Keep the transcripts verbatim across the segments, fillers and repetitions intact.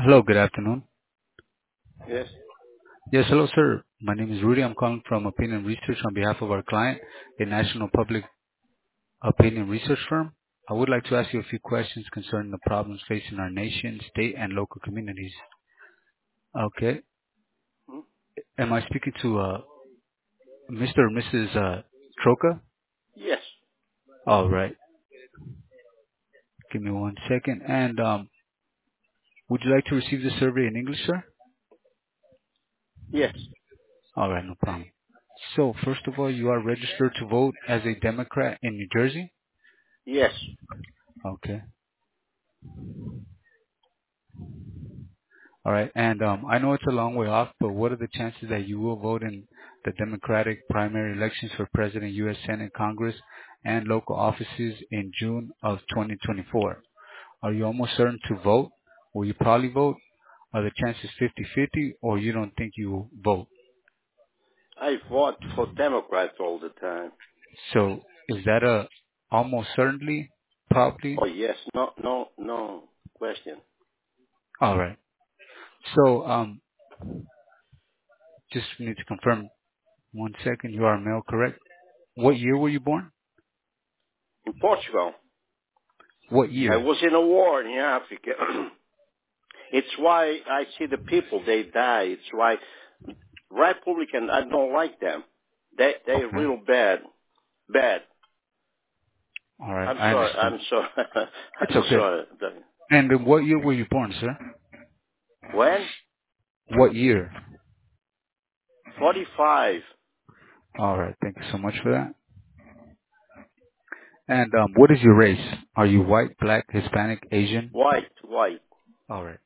Hello, good afternoon. Yes. Yes, hello, sir. My name is Rudy. I'm calling from Opinion Research on behalf of our client, a national public opinion research firm. I would like to ask you a few questions concerning the problems facing our nation, state, and local communities. Okay. Hmm? Am I speaking to uh, Mister or Missus Uh, Troca? Yes. All right. Give me one second. And um, would you like to receive the survey in English, sir? Yes. All right, no problem. So, first of all, you are registered to vote as a Democrat in New Jersey? Yes. Okay. All right. And um, I know it's a long way off, but what are the chances that you will vote in the Democratic primary elections for President, U S. Senate, Congress, and local offices in June of twenty twenty-four? Are you almost certain to vote? Will you probably vote? Are the chances fifty-fifty, or you don't think you will vote? I fought for Democrats all the time. So is that a almost certainly, probably? Oh yes. No. No. No question. All right. So um, just need to confirm one second. You are male, correct? What year were you born? In Portugal, What I year? was in a war in Africa. It's why I see the people they die. It's why Republican I don't like them. They they Okay. real bad. Bad. All right, I'm I sorry. understand. I'm sorry. It's I'm okay. sorry. And in what year were you born, sir? When? What year? Forty-five. All right, thank you so much for that. And um, what is your race? Are you white, black, Hispanic, Asian? White. White. All right.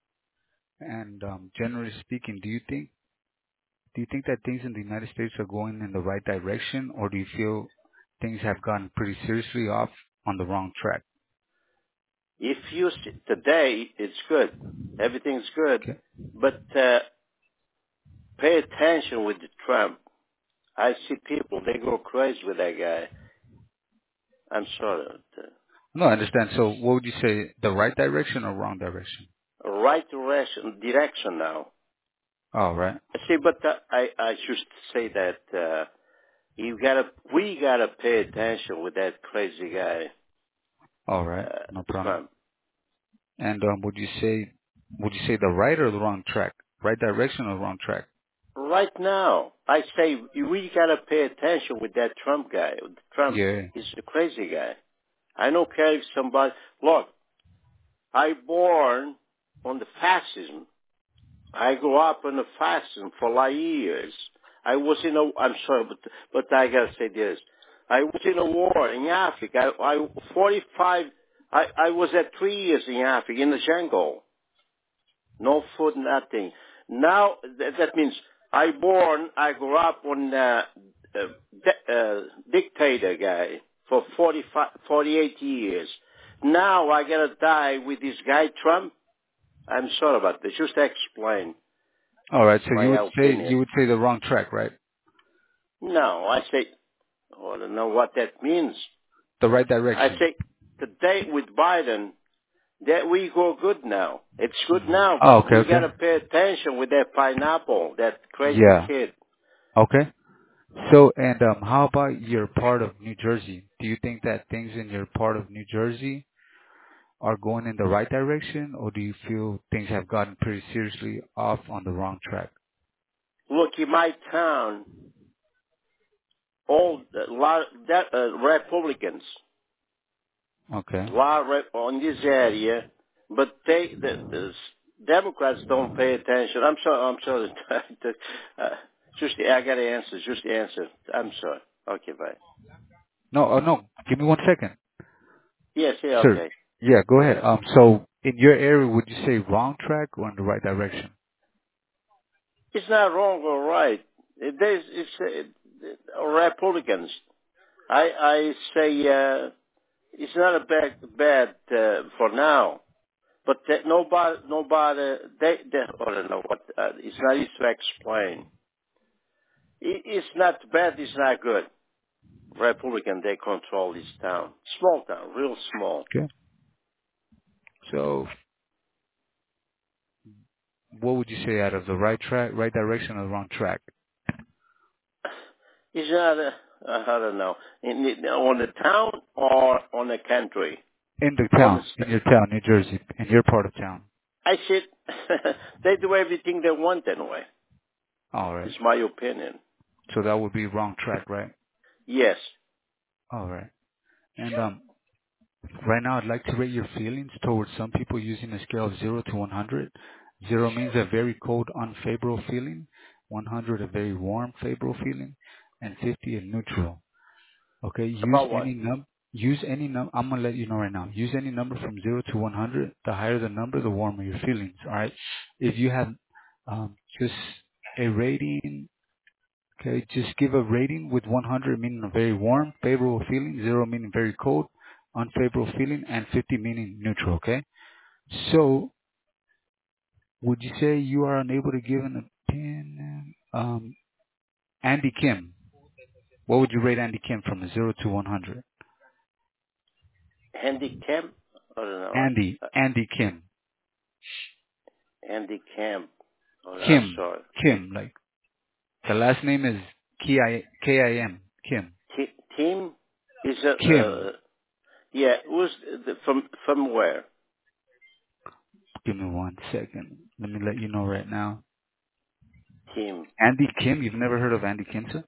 And um, generally speaking, do you think do you think that things in the United States are going in the right direction, or do you feel things have gotten pretty seriously off on the wrong track? If you see, today it's good, everything's good, Okay. but uh, pay attention with the Trump. I see people they go crazy with that guy. I'm sorry. No, I understand. So, what would you say? The right direction or wrong direction? The right direction, direction now. All right. See, but uh, I I should say that uh, you gotta we gotta pay attention with that crazy guy, All right. uh, No problem. Trump. And um, would you say would you say the right or the wrong track? Right direction or wrong track? Right now, I say we gotta pay attention with that Trump guy. Trump Yeah. is a crazy guy. I don't care if somebody, look, I born on the fascism. I grew up on the fascism for like years. I was in a, I'm sorry, but, but I gotta say this. I was in a war in Africa. I, I forty-five, I, I was at three years in Africa, in the jungle. No food, nothing. Now, that, that means I born, I grew up on uh, uh, di- uh, dictator guy for forty-five, forty-eight years. Now I gotta die with this guy Trump. I'm sorry about this. Just to explain All right. So my you would say opinion. you would say the wrong track, right? No, I say, oh, I don't know what that means. The right I direction. say, today with Biden, that we go good now. It's good Mhm. now, Oh, but okay, we okay. gotta pay attention with that pineapple, that crazy Yeah. kid. Okay. So, and um, how about your part of New Jersey? Do you think that things in your part of New Jersey are going in the right direction, or do you feel things have gotten pretty seriously off on the wrong track? Look, in my town, all a lot that uh, Republicans, Okay. a lot of rep- on this area, but they the, the Democrats don't pay attention. I'm sorry. I'm sorry. uh, just I got to answer. Just the answer. I'm sorry. Okay, bye. No, oh no. Give me one second. Yes. Yeah. Sir, Okay. yeah, go ahead. Um, so in your area, would you say wrong track or in the right direction? It's not wrong or right. It, there's it's uh, Republicans. I I say uh, it's not a bad bad uh, for now. But that nobody, nobody, they, they, I don't know what, uh, it's not easy to explain. It, it's not bad, it's not good. Republican, they control this town. Small town, real small. Okay. So What would you say, out of the right track, right direction, or the wrong track? Is that a, I don't know, in the, on the town or on the country? In the On the town, in st- your town, New Jersey, in your part of town. I said they do everything they want anyway. All right. It's my opinion. So that would be wrong track, right? Yes. All right. And um, right now, I'd like to rate your feelings towards some people using a scale of zero to one hundred. Zero means a very cold, unfavorable feeling. one hundred, a very warm, favorable feeling. And fifty, a neutral. Okay, use About what? any num use any num I'm gonna let you know right now. Use any number from zero to one hundred. The higher the number, the warmer your feelings. All right. If you have um, just a rating, okay, just give a rating with one hundred meaning a very warm, favorable feeling, zero meaning very cold, unfavorable feeling, and fifty meaning neutral. Okay. So, would you say you are unable to give an opinion? Um, Andy Kim. What would you rate Andy Kim from a zero to one hundred? Handicap? I don't know. Andy, Uh, Andy Kim. handicap. Oh, I'm Kim, sorry. Kim, like the last name is K I K I M, Kim, T- team is a uh, Kim. yeah. Who's the, from from where? Give me one second. Let me let you know right now. Team Andy Kim, you've never heard of Andy Kim, sir?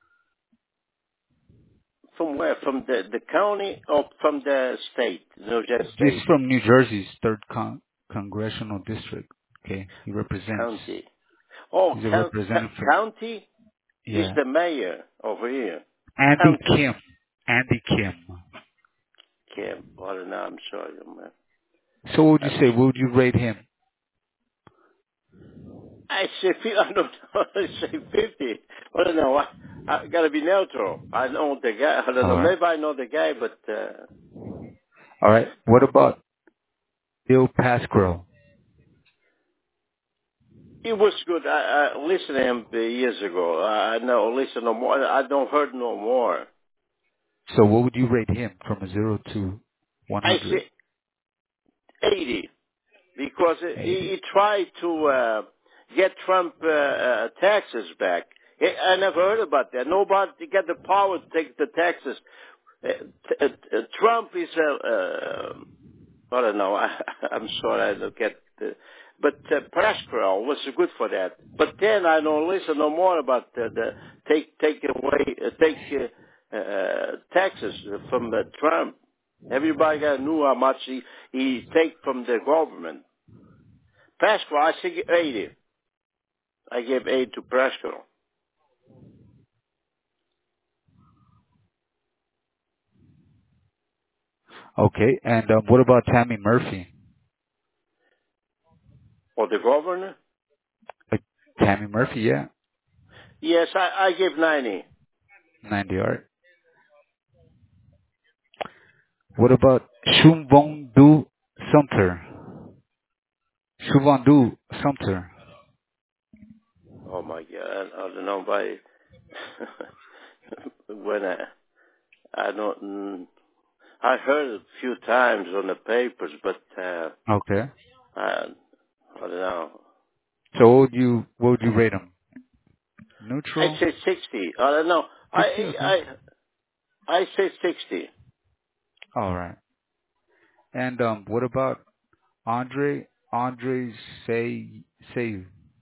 from where? From the the county or from the state? New Jersey He's State from New Jersey's third con- congressional district. Okay, he represents. county. Oh, He's a count, representative from. county is Yeah, the mayor over here. Andy County. Kim. Andy Kim. Kim. I don't know. I'm sorry, man. So what would you I'm. say? What would you rate him? I say fi- I don't know. I say fifty. I don't know. I, I gotta be neutral. I know the guy. I don't All know. right. Maybe I know the guy, but uh, All right. What about Bill Pascrell? he was good. I, I listened to him years ago. I I know. Listen no more. I don't heard no more. So what would you rate him from a zero to I one hundred? say eighty because he, eighty. he tried to uh, get Trump uh, uh, taxes back. I I never heard about that. Nobody got the power to take the taxes. Uh, t- uh, uh, Trump is a. Uh, I don't know. I, I'm sorry, I don't get the, but uh, Pascal was good for that. But then I don't listen no more about the, the take take away uh, take uh, uh, taxes from uh, Trump. Everybody got knew how much he he take from the government. Pascal, I think eighty. I gave eight to Pascal. Okay. And um, what about Tammy Murphy? Or the governor? Like Tammy Murphy, yeah, Yes, I, I give ninety. ninety art. What about Shumvondu Sumter? Shumvondu Sumter. Oh my God, I, I don't know by when I I don't. mm, I heard it a few times on the papers, but uh, Okay. I, I don't know. So what would you what would you rate him? I Neutral? say sixty. I don't know. Sixty? I Okay. I I say sixty. All right. And um, what about Andre Andre Say Say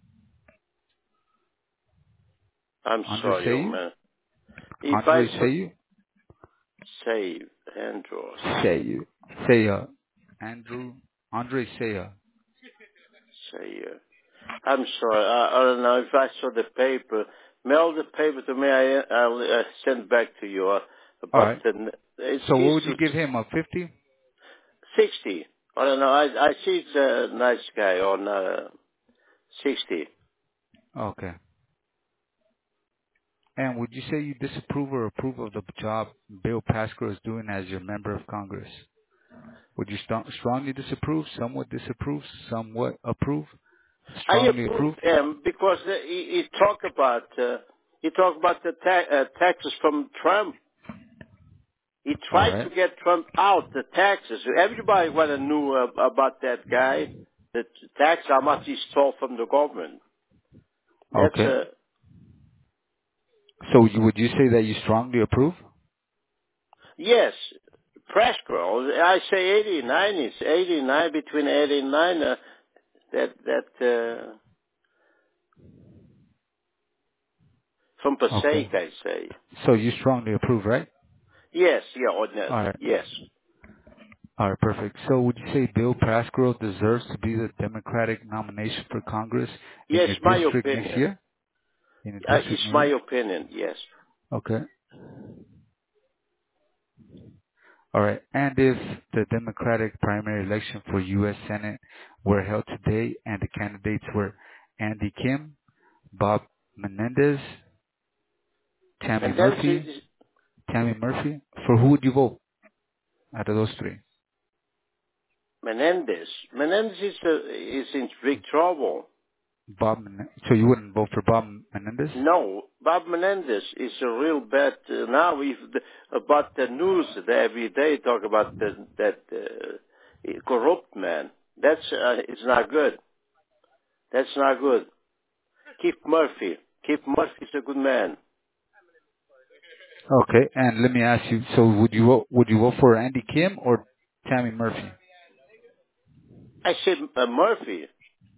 I'm Andre sorry, old Say man. If I Andre should Say say Andros, Say Say uh Andrew Andre Say say uh, I'm sorry. I, I don't know if I saw the paper. Mail the paper to me. I I'll uh, send back to you. Uh, All but right. uh, it's So what it's would you give him? A fifty? sixty. I don't know. I I see it's a nice guy on uh, sixty. Okay. And would you say you disapprove or approve of the job Bill Pascrell is doing as your member of Congress? Would you st- strongly disapprove, somewhat disapprove, somewhat approve, I strongly approve approve? him because uh, he, he talk about uh, he talk about the ta- uh, taxes from Trump. He All tried to right. get Trump out the taxes. Everybody want to know uh, about that guy. the tax, how much he stole from the government. That's Okay. a, So you, would you say that you strongly approve? yes, Prescroll, I say eighty-nine, it's eighty-nine, between eighty-nine, uh, that, that, uh, from Okay. Passaic, I say. So you strongly approve, right? Yes, yeah, ordinary, All right. yes. All right, perfect. So would you say Bill Pascrell deserves to be the Democratic nomination for Congress in Yes, your my district next opinion. year? In your Uh, district it's next my year? opinion, yes. Okay. All right. And if the Democratic primary election for U S. Senate were held today and the candidates were Andy Kim, Bob Menendez, Tammy And then Murphy, it's Tammy Murphy, for who would you vote out of those three? Menendez. Menendez is, uh, is in big trouble. Bob Men- so you wouldn't vote for Bob Menendez? No, Bob Menendez is a real bad. Uh, now, if the, about the news, they every day talk about the, that uh, corrupt man. That's uh, it's not good. That's not good. Keith Murphy. Keith Murphy is a good man. Okay. And let me ask you, so would you vote, would you vote for Andy Kim or Tammy Murphy? I said uh, Murphy.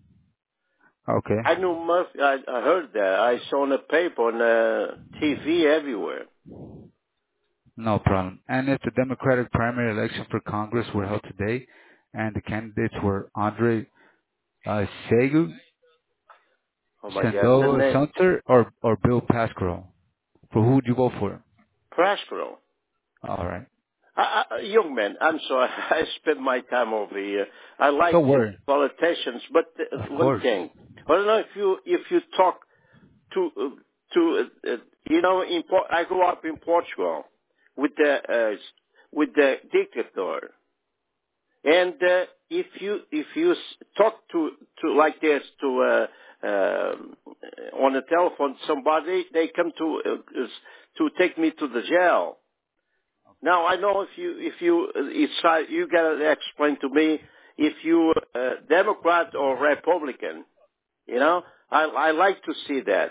Okay. I knew Murphy. I, I heard that. I saw on the paper, on uh, T V, everywhere. No problem. And if the Democratic primary election for Congress were held today and the candidates were Andre uh, Segu, Oh my God, the Sandoa name Sunter, or, or Bill Pascrell, for who would you vote for? Prospero. All right. I, I, young man, I'm sorry. I spend my time over here. I like Don't worry. politicians, but uh, Of one course. thing. I don't know if you if you talk to uh, to uh, uh, you know. In, Por- I grew up in Portugal with the uh, with the dictator, and uh, if you if you s- talk to to like this to uh, um on the telephone, somebody they come to uh, to take me to the jail. Now I know if you if you uh, it's uh, you gotta explain to me if you uh, Democrat or Republican. You know, I I like to see that.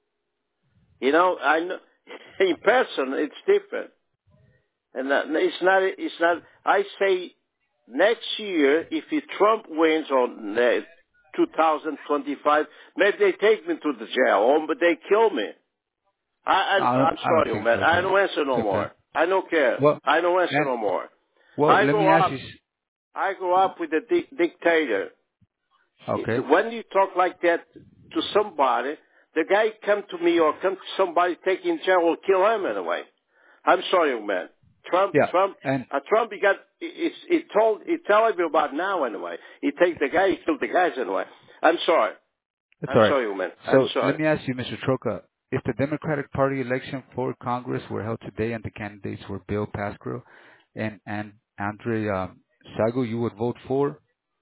You know, I know in person it's different, and uh, it's not it's not. I say next year if he Trump wins on uh, two thousand twenty-five, maybe they take me to the jail, or but they kill me. I, I I don't, I'm I don't sorry, think man. so, I but don't answer no it's okay. more. I don't care. Well, I don't answer and, no more. well, I let me go ask you, up. s- I go up with a dic- dictator. okay. When you talk like that to somebody, the guy come to me or come to somebody take in jail will kill him anyway. I'm sorry, young man. Trump, Yeah, Trump, and uh, Trump. He got. It's. He told. He telling me about now anyway. He take the guy. He killed the guys anyway. I'm sorry. it's I'm all right. sorry, young man. I'm So sorry. let me ask you, Mister Troca, if the Democratic Party election for Congress were held today and the candidates were Bill Pascrell and, and Andre um, Sago, you would vote for?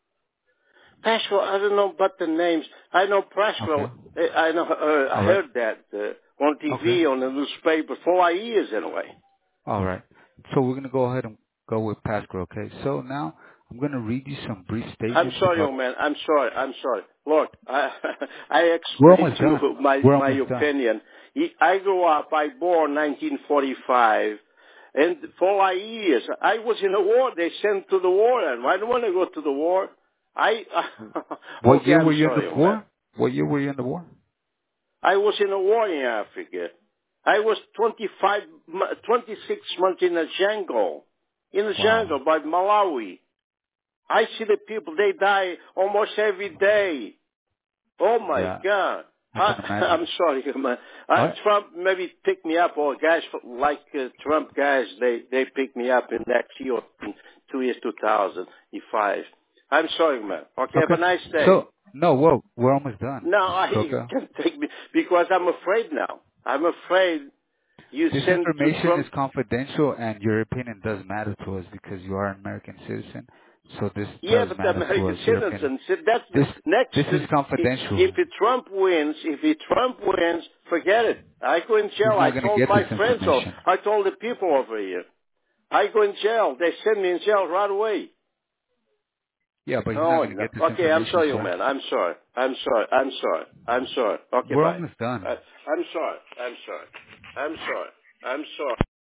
Pascal, I don't know about the names. I know Okay. Pascal. I know. Uh, I All right. heard that uh, on T Okay. V, on the newspaper for five years anyway. All right. So we're going to go ahead and go with Pascal, okay? So now I'm going to read you some brief I'm statements sorry, about... young man. I'm sorry. I'm sorry. Look, I, I We're explained almost to done. you my We're my almost done. opinion. He- I grew up. I born nineteen forty-five, and for five years I was in a war. They sent to the war, and I don't want to go to the war. I What okay. year I'm were you in sorry, the young man. war? What year were you in the war? I was in a war in Africa. I was twenty-five, mo- twenty-six months in the jungle, in the Wow. jungle by Malawi. I see the people, they die almost every day. Oh my Yeah, God. I I, can imagine. I'm sorry, man. Uh, What? Trump maybe pick me up, or guys like uh, Trump guys, they, they pick me up in next year, or in two years, two thousand five. I'm sorry, man. Okay, have Okay. a nice day. So, no, whoa, we're almost done, No, Mister I Troca. can take me, because I'm afraid now. I'm afraid you This send to information is Trump. confidential, and your opinion does matter to us because you are an American citizen. So this Yeah, does but the matter to American us. Your opinion. citizens, that's the This next. this is If confidential. if Trump wins, if he Trump wins, forget it. I go in He's jail. I not going to told get my this friends, or information. I told the people over here. I go in jail. They send me in jail right away. Yeah, but he's not No, going to get this no. Okay, I'm information, sorry, sir. man. I'm sorry. I'm sorry. I'm sorry. I'm sorry. Okay, We're bye. almost done. Uh, I'm sorry. I'm sorry. I'm sorry. I'm sorry.